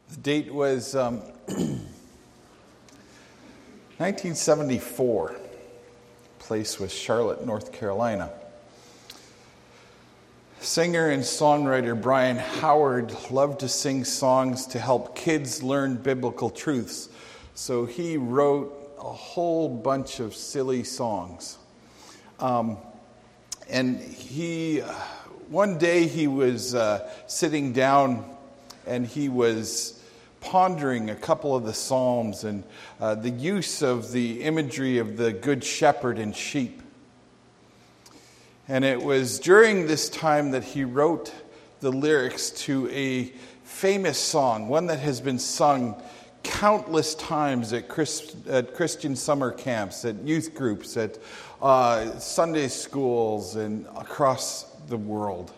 The date was 1974. Place was Charlotte, North Carolina. Singer and songwriter Brian Howard loved to sing songs to help kids learn biblical truths. So he wrote a whole bunch of silly songs. And one day he was sitting down and he was pondering a couple of the Psalms and the use of the imagery of the Good Shepherd and sheep. And it was during this time that he wrote the lyrics to a famous song, one that has been sung countless times at Christian summer camps, at youth groups, at Sunday schools, and across the world.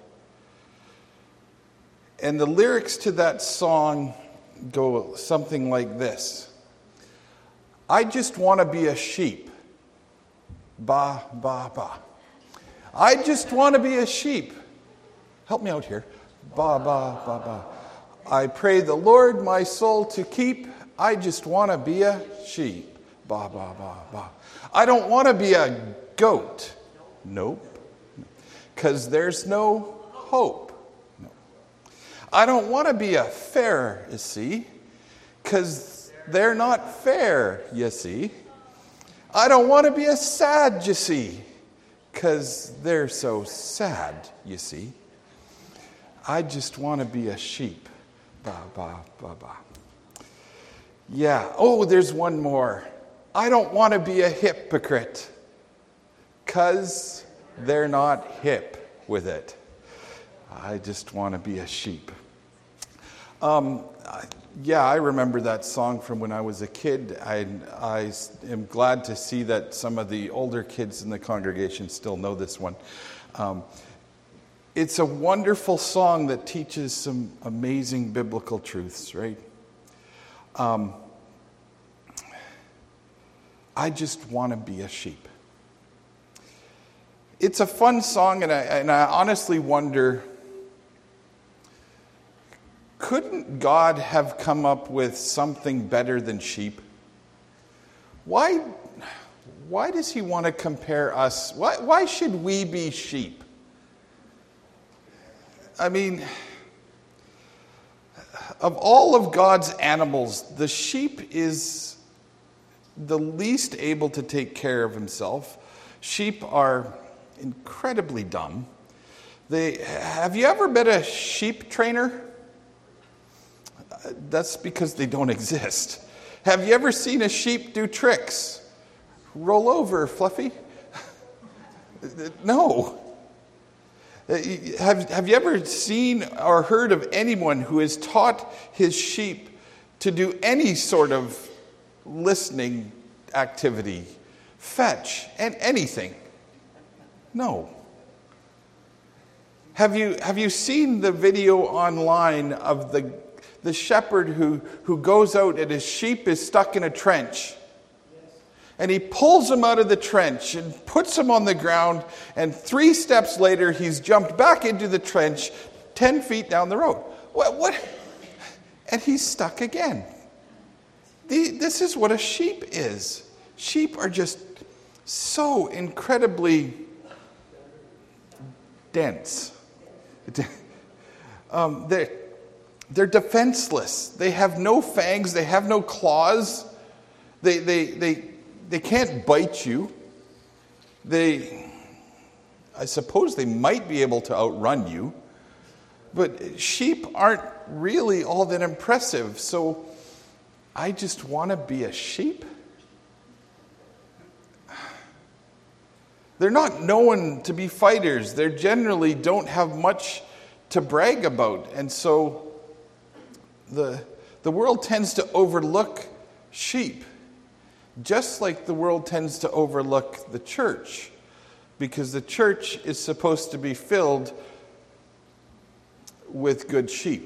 And the lyrics to that song go something like this. I just want to be a sheep. Ba, ba, ba. I just want to be a sheep. Help me out here. Ba, ba, ba, ba. I pray the Lord my soul to keep. I just want to be a sheep. Ba, ba, ba, ba. I don't want to be a goat. Nope. Because there's no hope. No. I don't want to be a Pharisee. Because they're not fair, you see. I don't want to be a Sadducee. Because they're so sad, you see. I just want to be a sheep. Ba, ba, ba, ba. Yeah. Oh, there's one more. I don't want to be a hypocrite. Because they're not hip with it. I just want to be a sheep. Yeah, I remember that song from when I was a kid. I am glad to see that some of the older kids in the congregation still know this one. It's a wonderful song that teaches some amazing biblical truths, right? I just want to be a sheep. It's a fun song, and I honestly wonder, couldn't God have come up with something better than sheep? Why does he want to compare us? Why should we be sheep? I mean, of all of God's animals, the sheep is the least able to take care of himself. Sheep are incredibly dumb. Have you ever been a sheep trainer? That's because they don't exist. Have you ever seen a sheep do tricks? Roll over, Fluffy. No. Have you ever seen or heard of anyone who has taught his sheep to do any sort of listening activity, fetch, and anything? No. Have you seen the video online of the shepherd who goes out and his sheep is stuck in a trench? And he pulls him out of the trench and puts him on the ground, and 3 steps later he's jumped back into the trench 10 feet down the road. What? And he's stuck again. This is what a sheep is. Sheep are just so incredibly dense. They're defenseless. They have no fangs. They have no claws. They can't bite you. I suppose they might be able to outrun you. But sheep aren't really all that impressive. So I just want to be a sheep. They're not known to be fighters. They generally don't have much to brag about. And so the world tends to overlook sheep, just like the world tends to overlook the church, because the church is supposed to be filled with good sheep.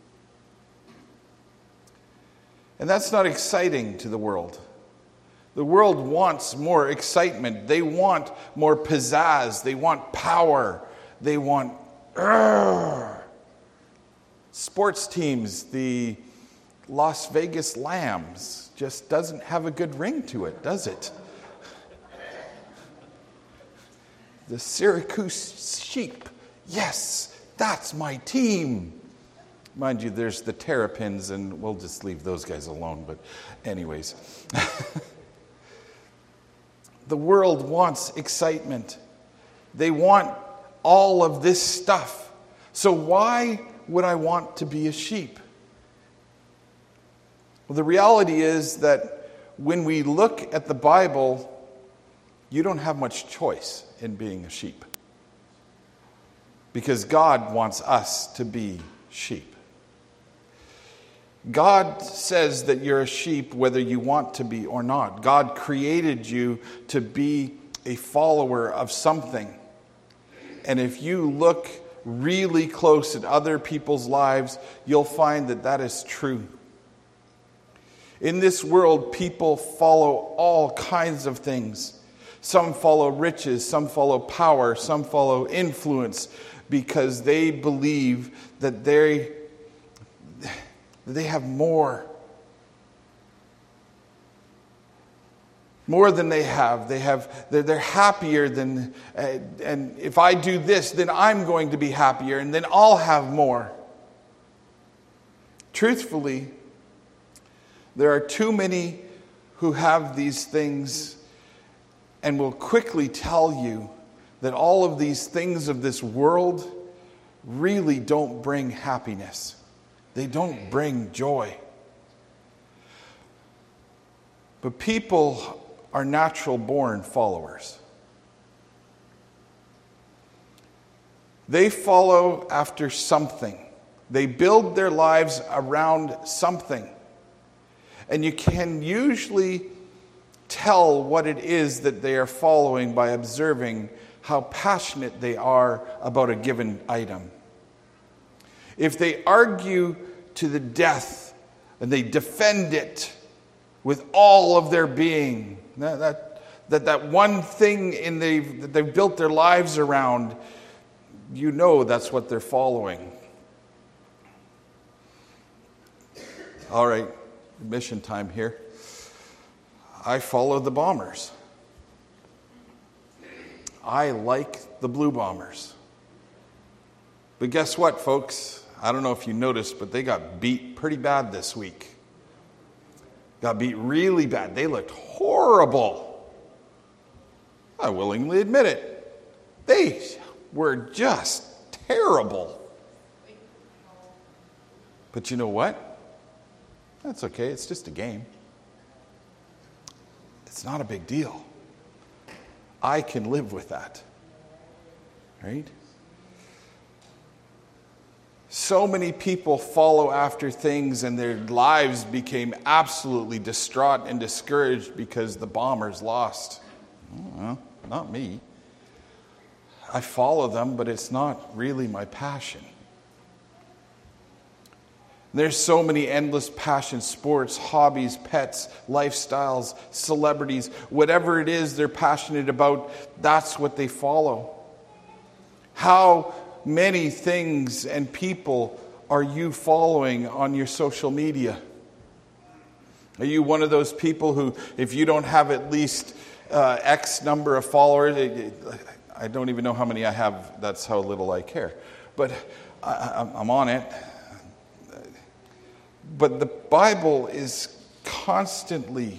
And that's not exciting to the world. The world wants more excitement. They want more pizzazz. They want power. They want sports teams, the Las Vegas Lambs just doesn't have a good ring to it, does it? The Syracuse Sheep. Yes, that's my team. Mind you, there's the Terrapins, and we'll just leave those guys alone. But anyways, the world wants excitement. They want all of this stuff. So why would I want to be a sheep? Well, the reality is that when we look at the Bible, you don't have much choice in being a sheep. Because God wants us to be sheep. God says that you're a sheep whether you want to be or not. God created you to be a follower of something. And if you look really close at other people's lives, you'll find that that is true. In this world, people follow all kinds of things. Some follow riches, some follow power, some follow influence because they believe that they have more than they have. They're happier than, and if I do this, then I'm going to be happier, and then I'll have more. Truthfully, there are too many who have these things and will quickly tell you that all of these things of this world really don't bring happiness. They don't bring joy. But people are natural-born followers. They follow after something. They build their lives around something. And you can usually tell what it is that they are following by observing how passionate they are about a given item. If they argue to the death and they defend it with all of their being, that one thing that they've built their lives around, you know that's what they're following. All right, mission time here. I follow the Bombers. I like the Blue Bombers. But guess what, folks? I don't know if you noticed, but they got beat pretty bad this week. Got beat really bad. They looked horrible. I willingly admit it. They were just terrible. But you know what? That's okay. It's just a game. It's not a big deal. I can live with that. Right? So many people follow after things and their lives became absolutely distraught and discouraged because the Bombers lost. Well, not me. I follow them, but it's not really my passion. There's so many endless passions, sports, hobbies, pets, lifestyles, celebrities, whatever it is they're passionate about, that's what they follow. How many things and people are you following on your social media? Are you one of those people who, if you don't have at least X number of followers, I don't even know how many I have, that's how little I care. But I'm on it. But the Bible is constantly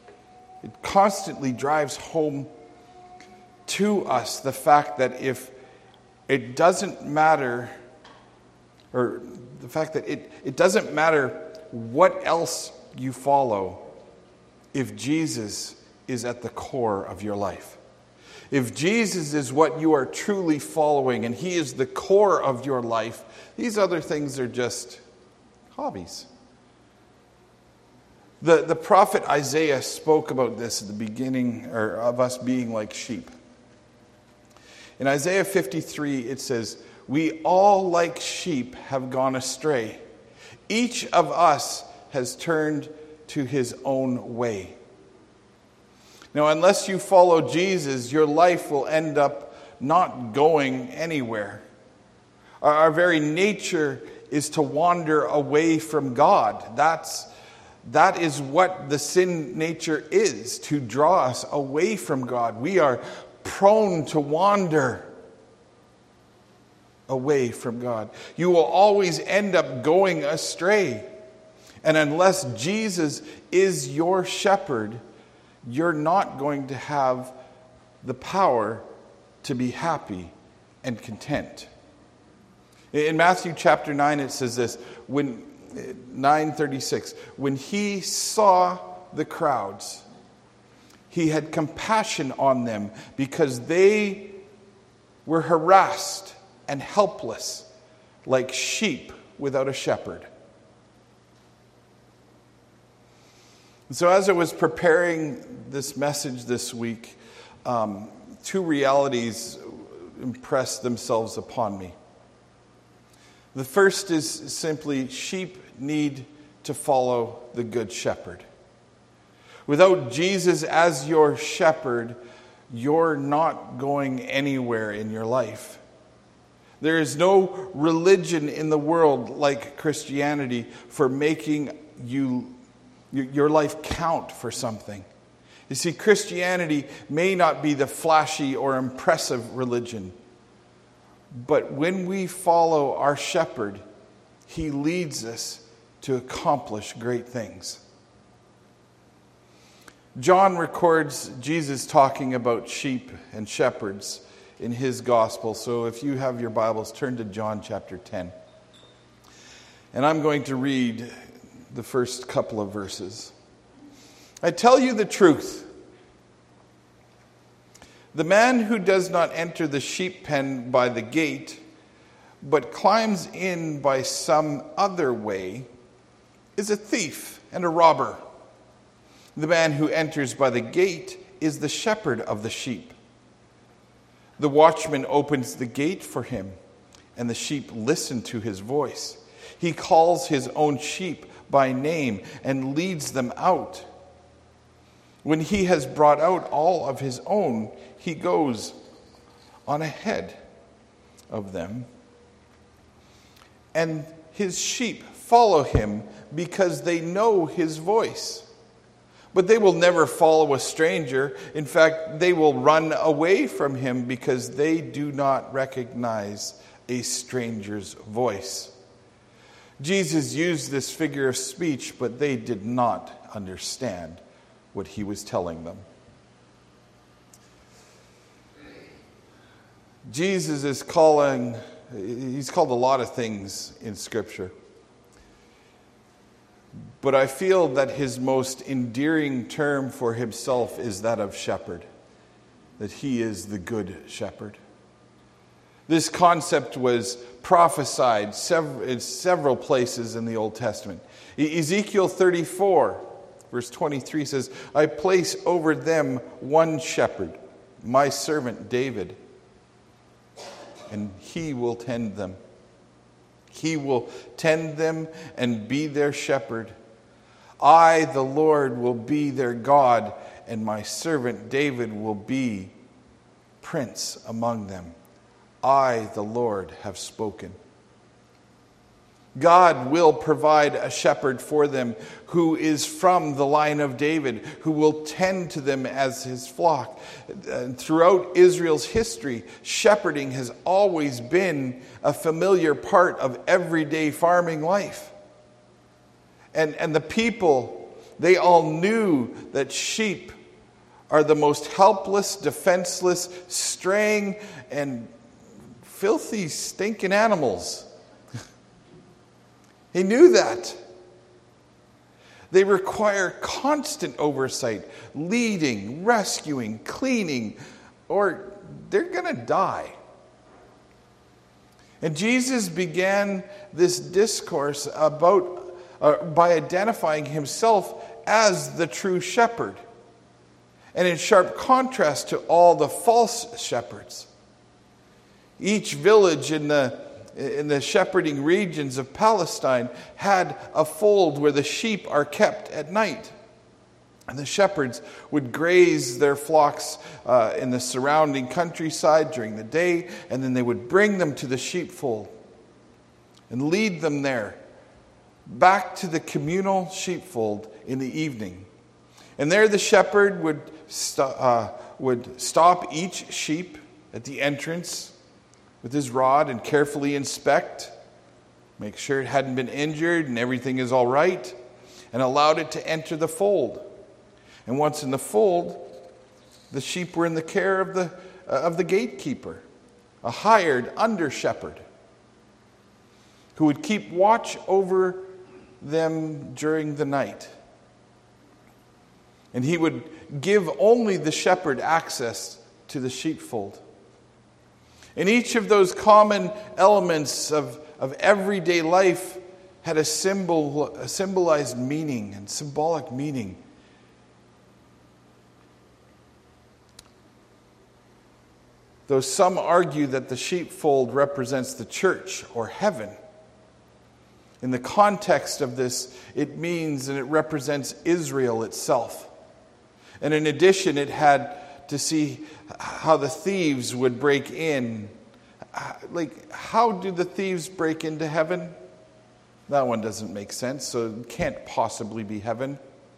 drives home to us the fact that if it doesn't matter, or the fact that it doesn't matter what else you follow if Jesus is at the core of your life. If Jesus is what you are truly following and he is the core of your life, these other things are just hobbies. The prophet Isaiah spoke about this at the beginning of us being like sheep. In Isaiah 53, it says, "We all like sheep have gone astray. Each of us has turned to his own way." Now, unless you follow Jesus, your life will end up not going anywhere. Our very nature is to wander away from God. That is what the sin nature is, to draw us away from God. We are prone to wander away from God. You will always end up going astray. And unless Jesus is your shepherd, you're not going to have the power to be happy and content. In Matthew chapter 9, it says this, 9:36, when he saw the crowds, he had compassion on them because they were harassed and helpless like sheep without a shepherd. And so as I was preparing this message this week, two realities impressed themselves upon me. The first is simply sheep need to follow the good shepherd. Without Jesus as your shepherd, you're not going anywhere in your life. There is no religion in the world like Christianity for making your life count for something. You see, Christianity may not be the flashy or impressive religion, but when we follow our shepherd, he leads us to accomplish great things. John records Jesus talking about sheep and shepherds in his gospel. So if you have your Bibles, turn to John chapter 10. And I'm going to read the first couple of verses. I tell you the truth. The man who does not enter the sheep pen by the gate, but climbs in by some other way, is a thief and a robber. The man who enters by the gate is the shepherd of the sheep. The watchman opens the gate for him, and the sheep listen to his voice. He calls his own sheep by name and leads them out. When he has brought out all of his own, he goes on ahead of them, and his sheep follow him because they know his voice. But they will never follow a stranger. In fact, they will run away from him because they do not recognize a stranger's voice. Jesus used this figure of speech, but they did not understand what he was telling them. Jesus is he's called a lot of things in Scripture. But I feel that his most endearing term for himself is that of shepherd, that he is the good shepherd. This concept was prophesied in several places in the Old Testament. Ezekiel 34, verse 23 says, I place over them one shepherd, my servant David, and he will tend them. He will tend them and be their shepherd. I, the Lord, will be their God, and my servant David will be prince among them. I, the Lord, have spoken. God will provide a shepherd for them who is from the line of David, who will tend to them as his flock. Throughout Israel's history, shepherding has always been a familiar part of everyday farming life. And the people, they all knew that sheep are the most helpless, defenseless, straying, and filthy, stinking animals. He knew that. They require constant oversight, leading, rescuing, cleaning, or they're going to die. And Jesus began this discourse by identifying himself as the true shepherd, and in sharp contrast to all the false shepherds. Each village in the shepherding regions of Palestine had a fold where the sheep are kept at night. And the shepherds would graze their flocks in the surrounding countryside during the day, and then they would bring them to the sheepfold. and lead them there, back to the communal sheepfold in the evening. And there the shepherd would stop each sheep at the entrance with his rod and carefully inspect, make sure it hadn't been injured and everything is all right, and allowed it to enter the fold. And once in the fold, the sheep were in the care of the gatekeeper, a hired under-shepherd, who would keep watch over them during the night. And he would give only the shepherd access to the sheepfold. And each of those common elements of everyday life had a symbolized meaning and symbolic meaning. Though some argue that the sheepfold represents the church or heaven, in the context of this, it means and it represents Israel itself. And in addition, it had to see how the thieves would break in. Like, how do the thieves break into heaven? That one doesn't make sense, so it can't possibly be heaven.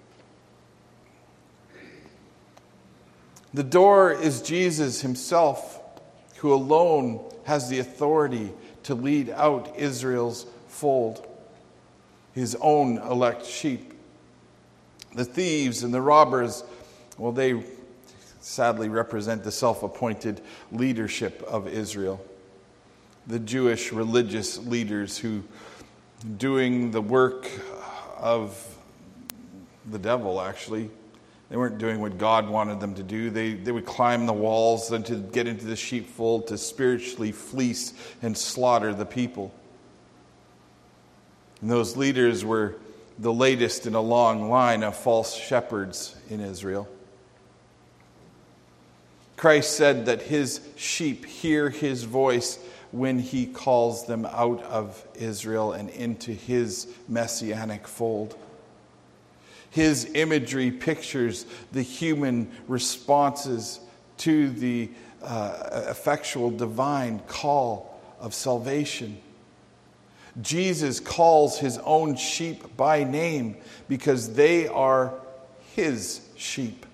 The door is Jesus himself, who alone has the authority to lead out Israel's fold, his own elect sheep. The thieves and the robbers, well, they sadly represent the self-appointed leadership of Israel. The Jewish religious leaders who, doing the work of the devil, actually, they weren't doing what God wanted them to do. They would climb the walls and to get into the sheepfold to spiritually fleece and slaughter the people. And those leaders were the latest in a long line of false shepherds in Israel. Christ said that his sheep hear his voice when he calls them out of Israel and into his messianic fold. His imagery pictures the human responses to the effectual divine call of salvation. Jesus calls his own sheep by name because they are his sheep.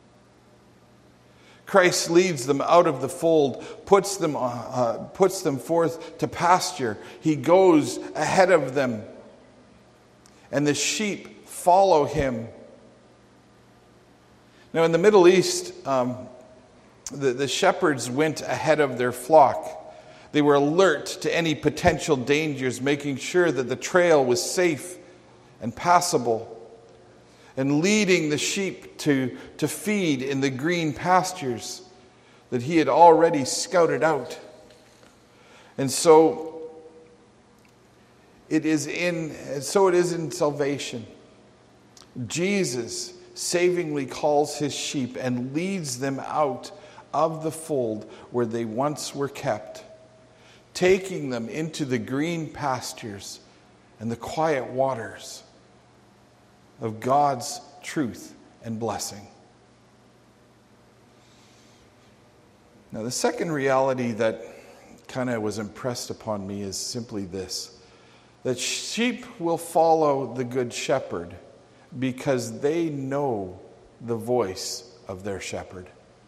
Christ leads them out of the fold, puts them forth to pasture. He goes ahead of them, and the sheep follow him. Now, in the Middle East, the shepherds went ahead of their flock. They were alert to any potential dangers, making sure that the trail was safe and passable, and leading the sheep to feed in the green pastures that he had already scouted out. And so it is in salvation. Jesus savingly calls his sheep and leads them out of the fold where they once were kept, taking them into the green pastures and the quiet waters of God's truth and blessing. Now, the second reality that kind of was impressed upon me is simply this: that sheep will follow the good shepherd because they know the voice of their shepherd.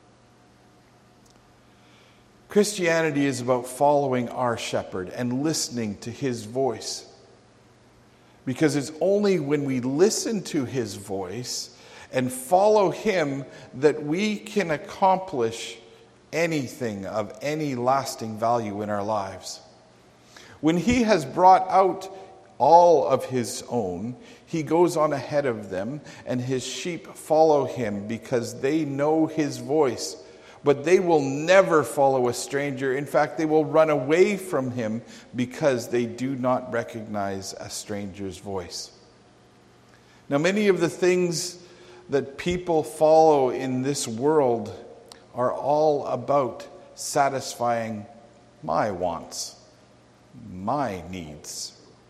Christianity is about following our shepherd and listening to his voice. Because it's only when we listen to his voice and follow him that we can accomplish anything of any lasting value in our lives. When he has brought out all of his own, he goes on ahead of them, and his sheep follow him because they know his voice. But they will never follow a stranger. In fact, they will run away from him because they do not recognize a stranger's voice. Now, many of the things that people follow in this world are all about satisfying my wants, my needs.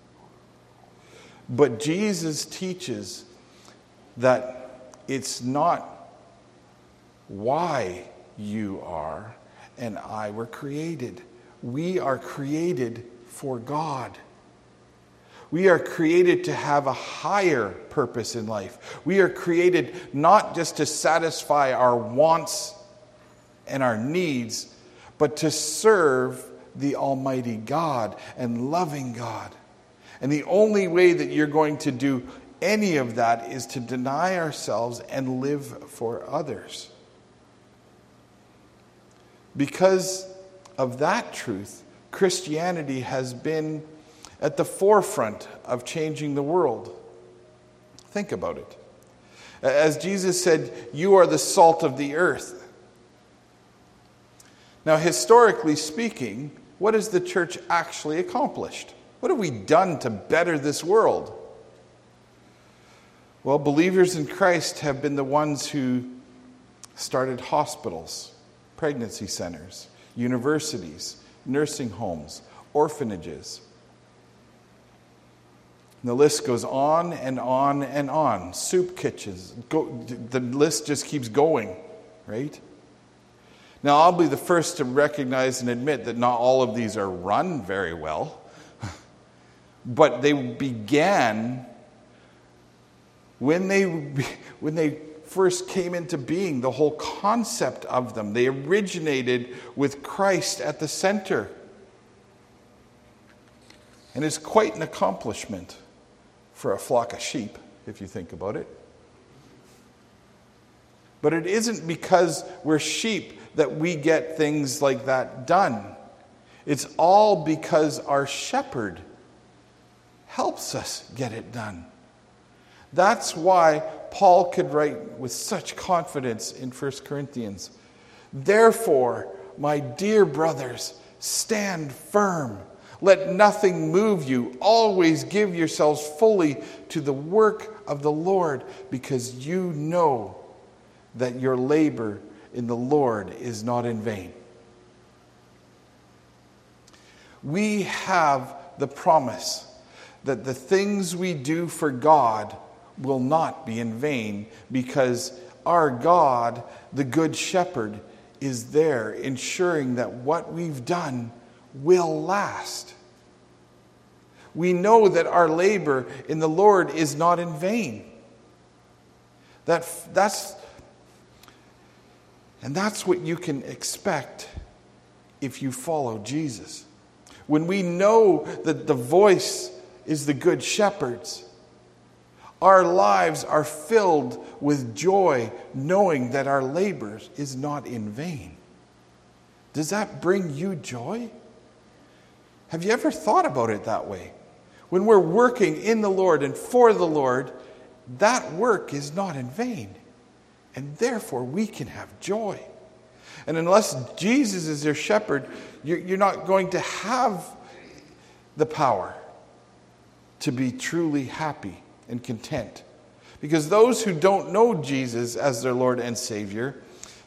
But Jesus teaches that it's not why you are and I were created. We are created for God. We are created to have a higher purpose in life. We are created not just to satisfy our wants and our needs, but to serve the Almighty God and loving God. And the only way that you're going to do any of that is to deny ourselves and live for others. Because of that truth, Christianity has been at the forefront of changing the world. Think about it. As Jesus said, "You are the salt of the earth." Now, historically speaking, what has the church actually accomplished? What have we done to better this world? Well, believers in Christ have been the ones who started hospitals, pregnancy centers, universities, nursing homes, orphanages. And the list goes on and on and on. Soup kitchens. The list just keeps going, right? Now, I'll be the first to recognize and admit that not all of these are run very well. But they began when they first came into being, the whole concept of them. They originated with Christ at the center. And it's quite an accomplishment for a flock of sheep, if you think about it. But it isn't because we're sheep that we get things like that done. It's all because our shepherd helps us get it done. That's why Paul could write with such confidence in 1 Corinthians, "Therefore, my dear brothers, stand firm. Let nothing move you. Always give yourselves fully to the work of the Lord, because you know that your labor in the Lord is not in vain." We have the promise that the things we do for God will not be in vain, because our God, the Good Shepherd, is there ensuring that what we've done will last. We know that our labor in the Lord is not in vain. That's what you can expect if you follow Jesus. When we know that the voice is the Good Shepherd's, our lives are filled with joy, knowing that our labor is not in vain. Does that bring you joy? Have you ever thought about it that way? When we're working in the Lord and for the Lord, that work is not in vain. And therefore, we can have joy. And unless Jesus is your shepherd, you're not going to have the power to be truly happy and content. Because those who don't know Jesus as their Lord and Savior,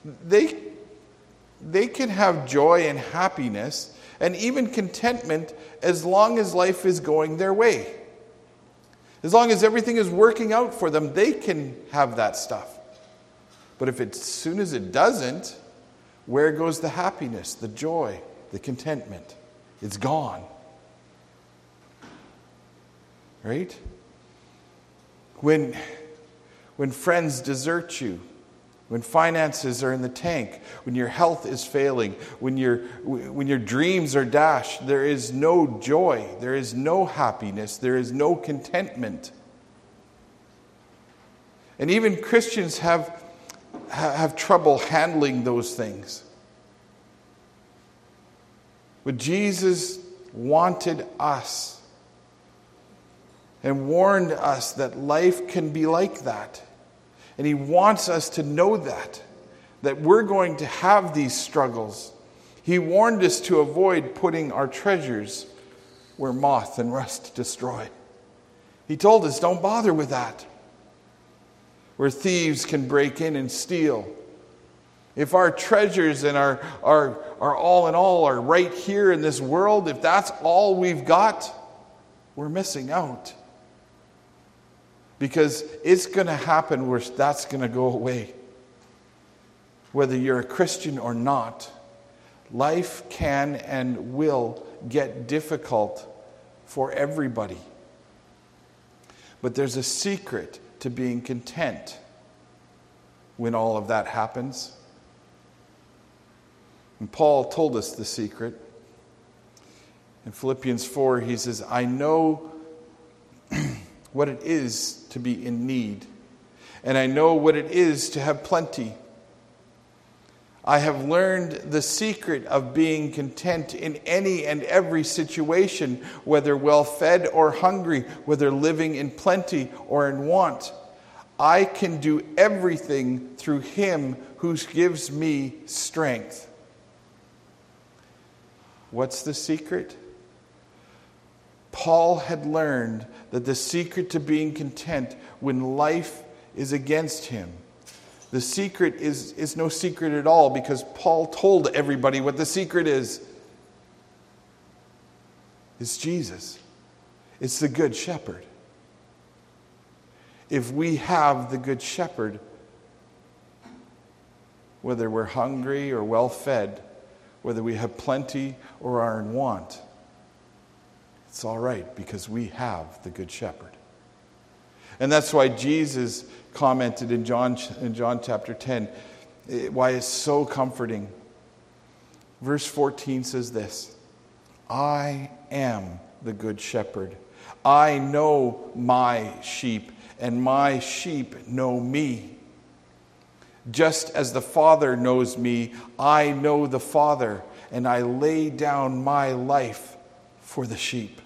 they can have joy and happiness and even contentment as long as life is going their way. As long as everything is working out for them, they can have that stuff. But as soon as it doesn't, where goes the happiness, the joy, the contentment? It's gone. Right? When friends desert you, when finances are in the tank, when your health is failing, when your dreams are dashed, there is no joy, there is no happiness, there is no contentment. And even Christians have trouble handling those things. But Jesus wanted us and warned us that life can be like that. And he wants us to know that we're going to have these struggles. He warned us to avoid putting our treasures where moth and rust destroy. He told us, don't bother with that, where thieves can break in and steal. If our treasures and our all in all are right here in this world, if that's all we've got, we're missing out. Because it's going to happen where that's going to go away. Whether you're a Christian or not, life can and will get difficult for everybody. But there's a secret to being content when all of that happens. And Paul told us the secret. In Philippians 4, he says, I know what it is to be in need, and I know what it is to have plenty. I have learned the secret of being content in any and every situation, whether well-fed or hungry, whether living in plenty or in want. I can do everything through Him who gives me strength. What's the secret? Paul had learned that the secret to being content when life is against him. The secret is no secret at all, because Paul told everybody what the secret is. It's Jesus. It's the Good Shepherd. If we have the Good Shepherd, whether we're hungry or well-fed, whether we have plenty or are in want, it's all right because we have the Good Shepherd. And that's why Jesus commented in John chapter 10, why it's so comforting. Verse 14 says this, I am the Good Shepherd. I know my sheep, and my sheep know me. Just as the Father knows me, I know the Father, and I lay down my life for the sheep.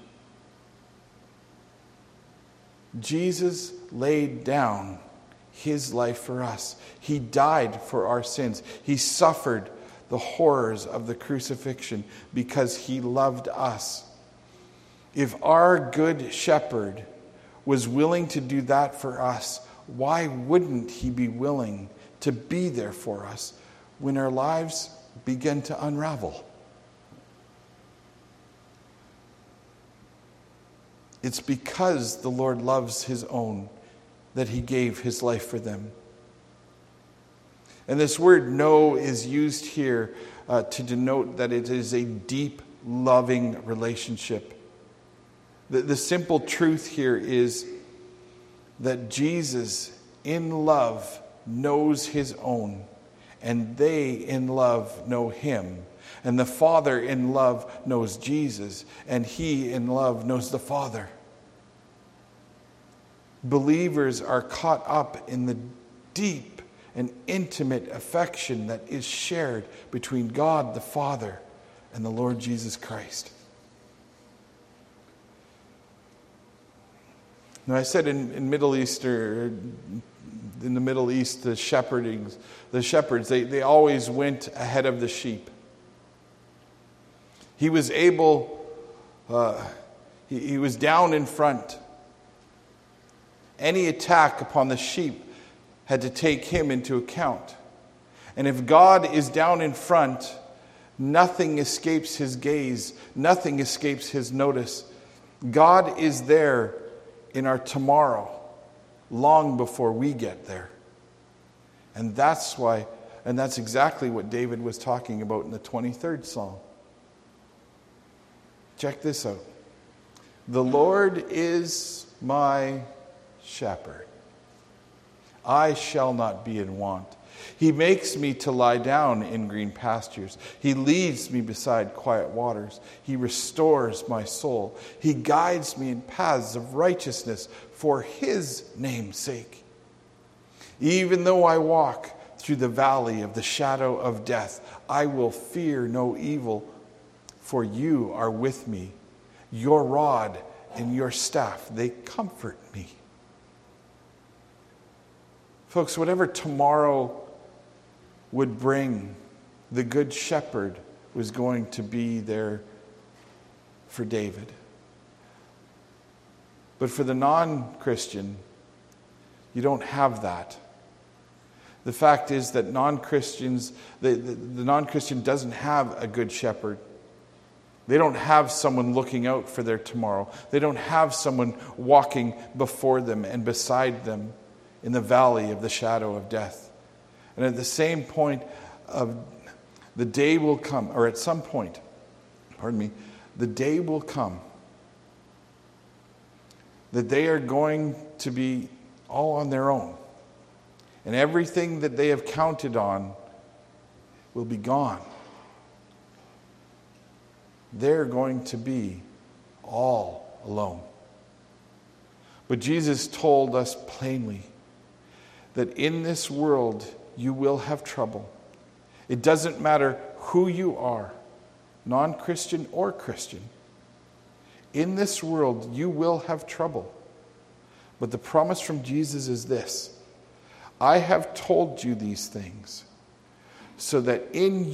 Jesus laid down His life for us. He died for our sins. He suffered the horrors of the crucifixion because He loved us. If our Good Shepherd was willing to do that for us, why wouldn't He be willing to be there for us when our lives begin to unravel? It's because the Lord loves His own that He gave His life for them. And this word know is used here to denote that it is a deep, loving relationship. The simple truth here is that Jesus, in love, knows His own, and they, in love, know Him. And the Father in love knows Jesus, and He in love knows the Father. Believers are caught up in the deep and intimate affection that is shared between God the Father and the Lord Jesus Christ. Now, I said in the Middle East, the shepherds, they always went ahead of the sheep. He was able, he was down in front. Any attack upon the sheep had to take Him into account. And if God is down in front, nothing escapes His gaze, nothing escapes His notice. God is there in our tomorrow, long before we get there. And that's exactly what David was talking about in the 23rd Psalm. Check this out. The Lord is my shepherd. I shall not be in want. He makes me to lie down in green pastures. He leads me beside quiet waters. He restores my soul. He guides me in paths of righteousness for His name's sake. Even though I walk through the valley of the shadow of death, I will fear no evil, for You are with me. Your rod and Your staff, they comfort me. Folks, whatever tomorrow would bring, the Good Shepherd was going to be there for David. But for the non-Christian, you don't have that. The fact is that non-Christians, the non-Christian doesn't have a Good Shepherd. They don't have someone looking out for their tomorrow. They don't have someone walking before them and beside them in the valley of the shadow of death. And at the same point of the day will come, or at some point, the day will come that they are going to be all on their own. And everything that they have counted on will be gone. They're going to be all alone. But Jesus told us plainly that in this world you will have trouble. It doesn't matter who you are, non-Christian or Christian. In this world you will have trouble. But the promise from Jesus is this: I have told you these things so that in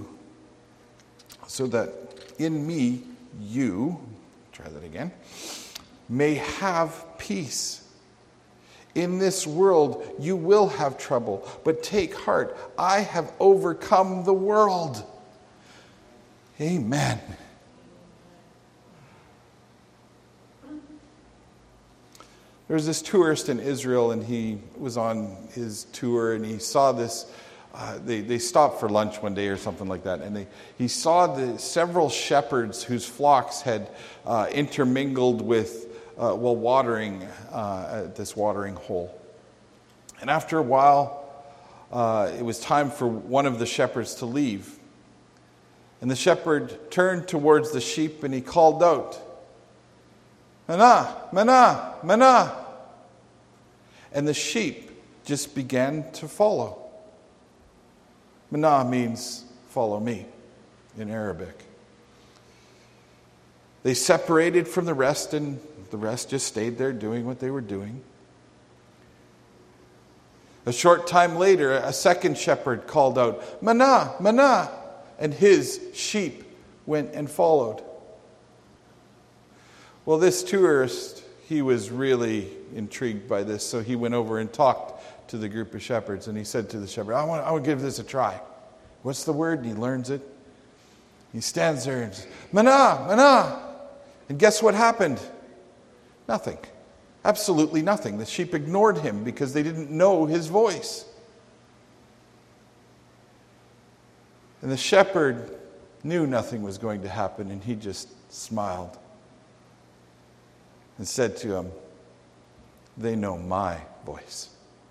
me, you, try that again, may have peace. In this world you will have trouble, but take heart, I have overcome the world. Amen. There was this tourist in Israel, and he was on his tour, and he saw this. They stopped for lunch one day or something like that, and he saw the several shepherds whose flocks had intermingled with while watering at this watering hole. And after a while, it was time for one of the shepherds to leave. And the shepherd turned towards the sheep and he called out, "Mana, mana, mana." And the sheep just began to follow. Mana means follow me in Arabic. They separated from the rest, and the rest just stayed there doing what they were doing. A short time later, a second shepherd called out, "Mana, mana," and his sheep went and followed. Well, this tourist, he was really intrigued by this, so he went over and talked to the group of shepherds, and he said to the shepherd, I want to give this a try. What's the word? And he learns it. He stands there and says, "Mana, mana." And guess what happened? Nothing. Absolutely nothing. The sheep ignored him because they didn't know his voice. And the shepherd knew nothing was going to happen, and he just smiled and said to him, "They know my voice."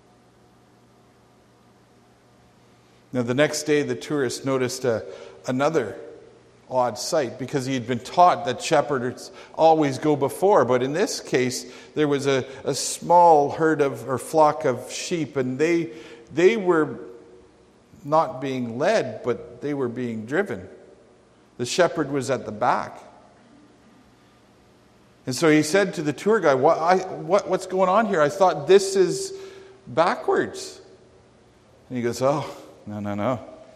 Now, the next day, the tourist noticed another odd sight, because he had been taught that shepherds always go before. But in this case, there was a small herd or flock of sheep, and they were not being led, but they were being driven. The shepherd was at the back. And so he said to the tour guide, what's going on here? I thought this is backwards. And he goes, "Oh, no.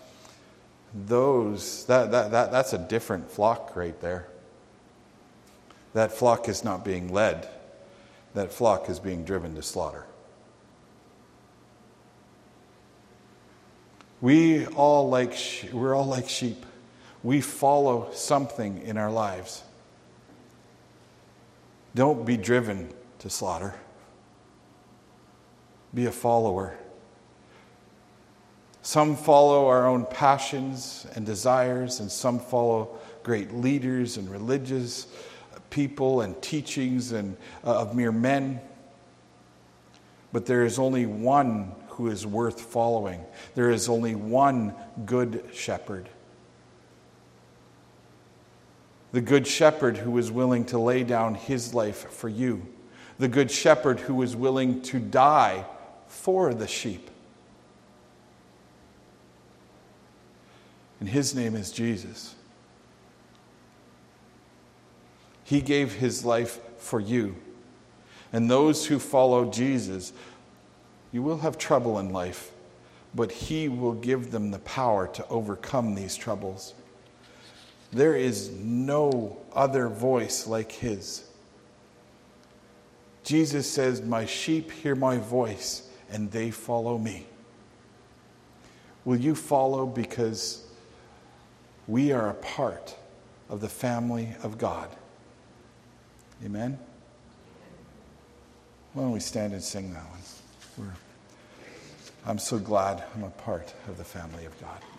That's a different flock right there. That flock is not being led. That flock is being driven to slaughter." We're all like sheep. We follow something in our lives. Don't be driven to slaughter. Be a follower. Some follow our own passions and desires, and some follow great leaders and religious people and teachings and of mere men. But there is only one who is worth following. There is only one good shepherd. The good shepherd who is willing to lay down his life for you. The good shepherd who is willing to die for the sheep. And his name is Jesus. He gave his life for you. And those who follow Jesus, you will have trouble in life, but he will give them the power to overcome these troubles. There is no other voice like his. Jesus says, "My sheep hear my voice, and they follow me." Will you follow, because we are a part of the family of God? Amen? Why don't we stand and sing that one? I'm so glad I'm a part of the family of God.